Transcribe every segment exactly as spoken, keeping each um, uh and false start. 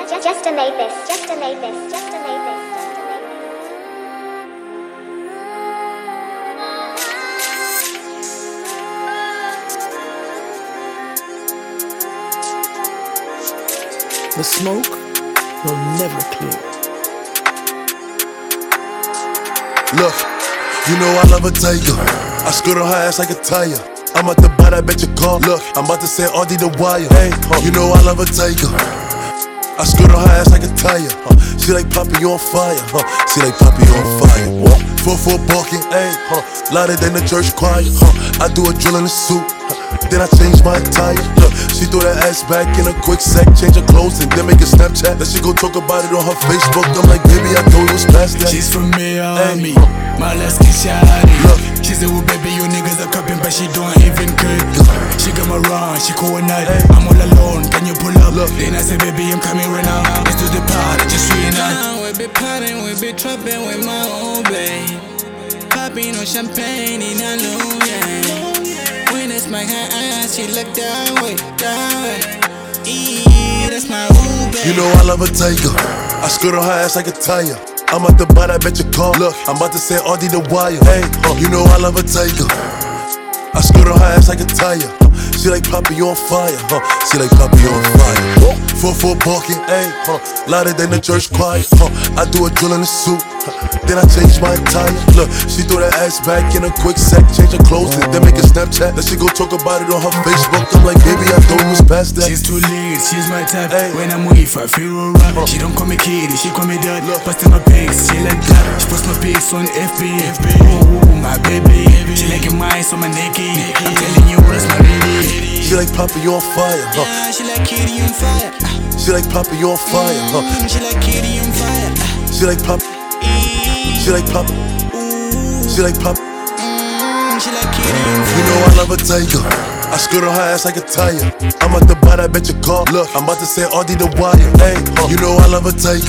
just, just made this, just made this, just made this. The smoke will never clear. Look, you know I love a tiger. I skirt on her ass like a tire. I'm about to buy that bitch a car. Look, I'm about to send Audie the wire. Hey, huh, you know I love a tiger. I skirt on her ass like a tire. Huh, she like Poppy on fire. Huh, she like Poppy on fire. four four barking, ayy, huh, louder than the church choir. Huh, I do a drill in the suit. Huh, then I change my attire. Look, she throw that ass back in a quick sec, change her clothes and then make a Snapchat. Then she go talk about it on her Facebook. I'm like, baby, I told you it was past that. She's from Miami, Ay, huh. my last Kishari. Look, she said, well, baby, you niggas are copying, but she don't even good. She come around, she cool at night. I'm all alone, can you pull up? Look. Then I say, baby, I'm coming right now. Let's do the party, just reunite. We be partying, we be trapping with my own babe. Popping on champagne in a new yeah. When it's my hand, she look that way, that way. Eee, that's my own babe. you know I love a tiger. I skirt on her ass like a tire. I'm about to buy that bitch a car. Look, I'm about to send Audie the wire. Hey, huh, you know I love a tiger. I skirt on her ass like a tire. She like Poppy on fire. Huh, she like Poppy on fire. four four barking, ayy, huh, louder than the church choir. Huh, I do a drill in the suit. Huh, then I change my attire. Look, she throw that ass back in a quick sec, change her clothes and then make a Snapchat. Then she go talk about it on her Facebook. I'm like, baby, I thought it was past that. She's too lit, she's my type. Ay. When I'm with her, I feel alright. She don't call me kitty, she call me dad. Bustin' my pics, she like that. She post my pics on F B. Ooh, my baby. She like your mind, so my naked. I'm telling you, that's my lady. She like Poppy on fire. Huh, Yeah, she like Kitty on fire. she like Poppy on fire. Huh, Mm, she like Kitty on fire. she like Poppy. Eee, She like Poppy. ooh, She like Poppy. mm, she like Kitty on fire. You know I love a tiger. I skirt on her ass like a tire. I'm about to buy that bitch a car. Look, I'm about to send Audie the wire. Hey, huh, you know I love a tiger.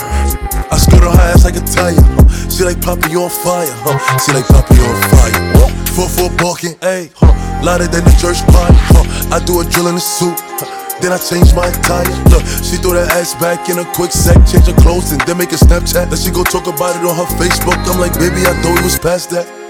I skirt on her ass like a tire. Huh, she like Poppy on fire. Huh, she like Poppy on fire. four four barking, ayy, huh, louder than the church choir. Huh, I do a drill in the suit. Huh, then I change my attire. Look, she throw that ass back in a quick sec, change her clothes and then make a Snapchat. Then she go talk about it on her Facebook. I'm like, baby, I thought it was past that.